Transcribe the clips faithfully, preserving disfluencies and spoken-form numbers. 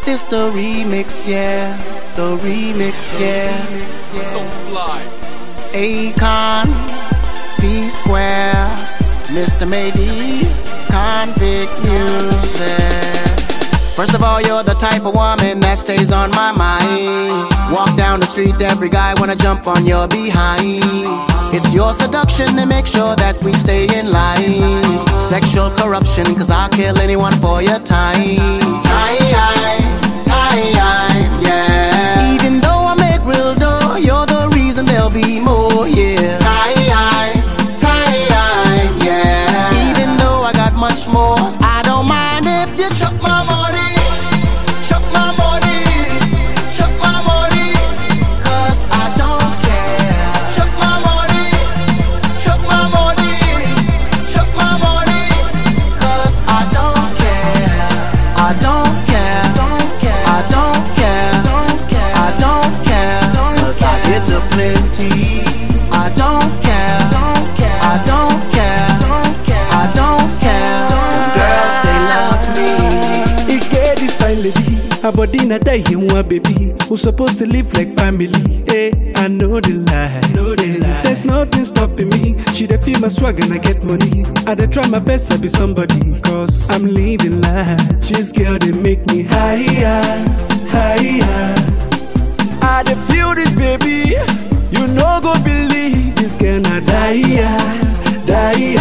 This the remix, yeah, the remix, yeah. So fly. Akon, P Square, Mister Mayday, Convict Music. First of all, you're the type of woman that stays on my mind. Walk down the street, every guy wanna jump on your behind. It's your seduction that makes sure that we stay in line. Sexual corruption, cause I'll kill anyone for your time. Time, time, yeah. Even though I make real dough, you're the reason there'll be more, yeah. Time, time, yeah. Even though I got much more, I don't mind if you chuck my money, chuck my money, chuck my money, cause I don't care. Chuck my money, chuck my money, chuck my money, cause I don't care. I don't care, I don't care, I don't care, cause I get to plenty. I don't care, I don't care, I don't care, girls they love me. It get this fine lady, her body not die in one baby. Who's supposed to live like family? Eh, I know the lie, know the lie. There's nothing stopping me. She dey feel my swag and I get money. I dey try my best to be somebody, cause I'm living life. This girl they make me higher, higher. I dey feel this baby. You no go believe this girl not die, die.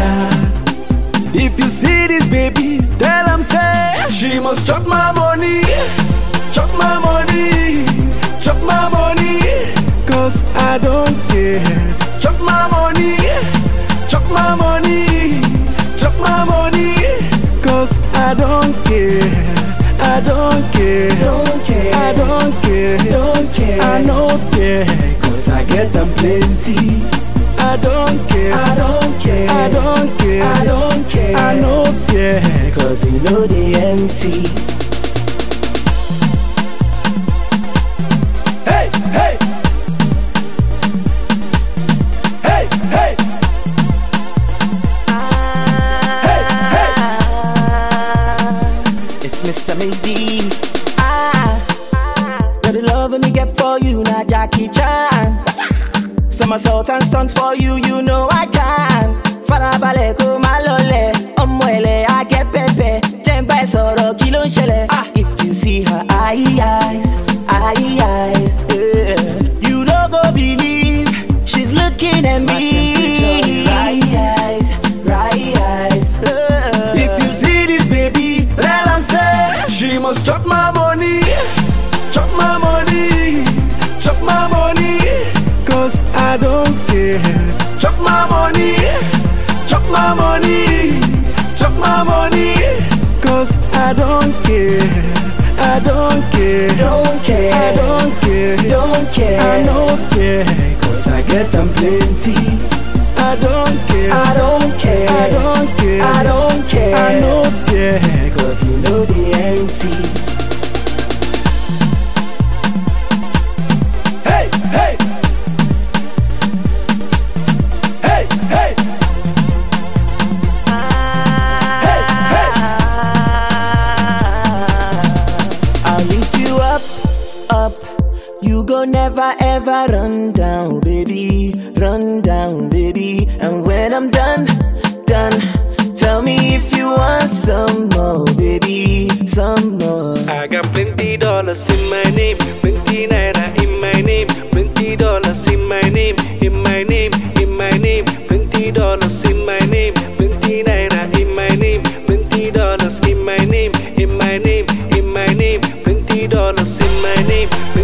If you see this baby, tell them say she must chop my money, chop my money, chop my money, cause I don't care. Chop my money, chop my money, chop my money, cause I don't care. I don't care, don't care, I don't care, don't care, I no fear, cause I get them plenty. I don't care, I don't care, I don't care, I don't care, I no fear, cause you know they empty. Hey, hey, hey, hey, hey, hey. It's Mister Mayday. Ah, got the love me get for you, not Jackie Chan. Somersault and stunt for you, you know I can. Farabale ko malole, omwele I get pepe. Tempa soro kilo shele. Ah, if you see her eyes, eyes, yeah. You don't go believe she's looking at me. Right eyes, right eyes. Yeah. If you see this baby, tell I'm say she must chop my money, chop my money, chop my money. Cause I don't care. Chop my money, chop my money, chop my money. Cause I don't care. I don't care, don't care, I don't care, don't care, I no fear, cause I get them plenty. I don't care, I don't care, I don't care, I don't care, I no fear, cause you know they empty. Up, you go never ever run down, baby, run down, baby. And when I'm done, done, tell me if you want some more, baby, some more. I got plenty dollars in my name, plenty naira in my name, plenty dollars in my name, in my name, in my name, plenty dollars in my name, plenty naira in my name, plenty dollars in my name, in my name, in my name, plenty dollars in my name.